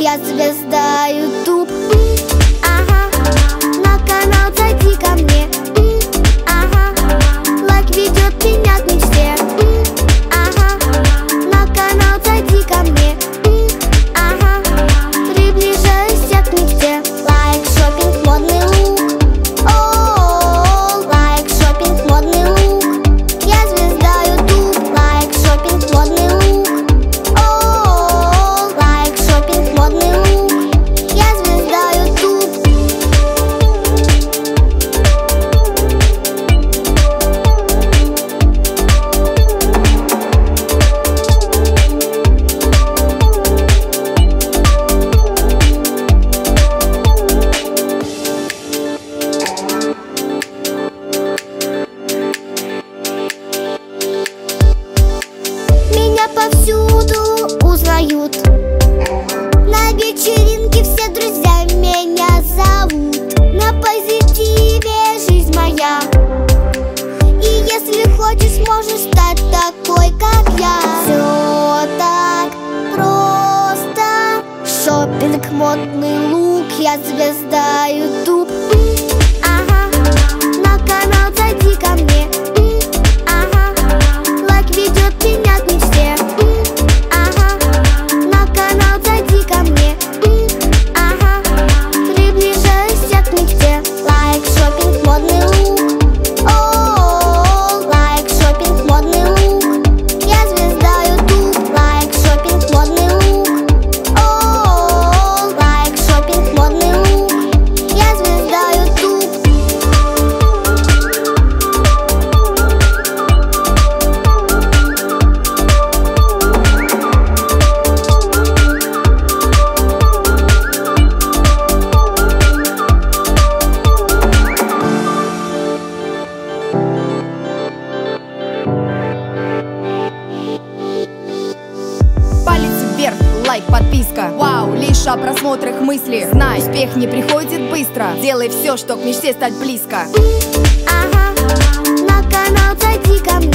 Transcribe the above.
я звезда YouTube. Ага, на канал зайди ко мне. Ага, лайк ведет меня к мечте. Ага, на канал зайди ко мне. Ага, приближаюсь я к мечте. Лайк, шопинг, модный лук. О, лайк, шопинг, модный лук. Я звезда YouTube. Лайк, шопинг, модный лук. О, лайк, шопинг, модный лук. Я звезда YouTube. Меня повсюду узнают. На вечеринке все друзья меня зовут. На позитиве жизнь моя. И если хочешь, можешь стать такой, как я. Все так просто. Шопинг, модный лук. Я звезда YouTube. Ага, на канал зайди ко мне. Ага, лайк ведет меня к мечте. Ага, на канал зайди ко мне. Ага, приближаюсь я к мечте. Лайк, шопинг, модный лук. О, лайк, шопинг, модный лук. Я звезда YouTube. Лайк, шопинг, модный лук. О, лайк, шопинг, модный лук. Я звезда YouTube. Палец вверх, лайк, подписка. Вау, лишь о просмотрах мысли. Знай, успех не приходит быстро. Делай все, чтоб к мечте стать близко. Ага, на канал зайди ко мне.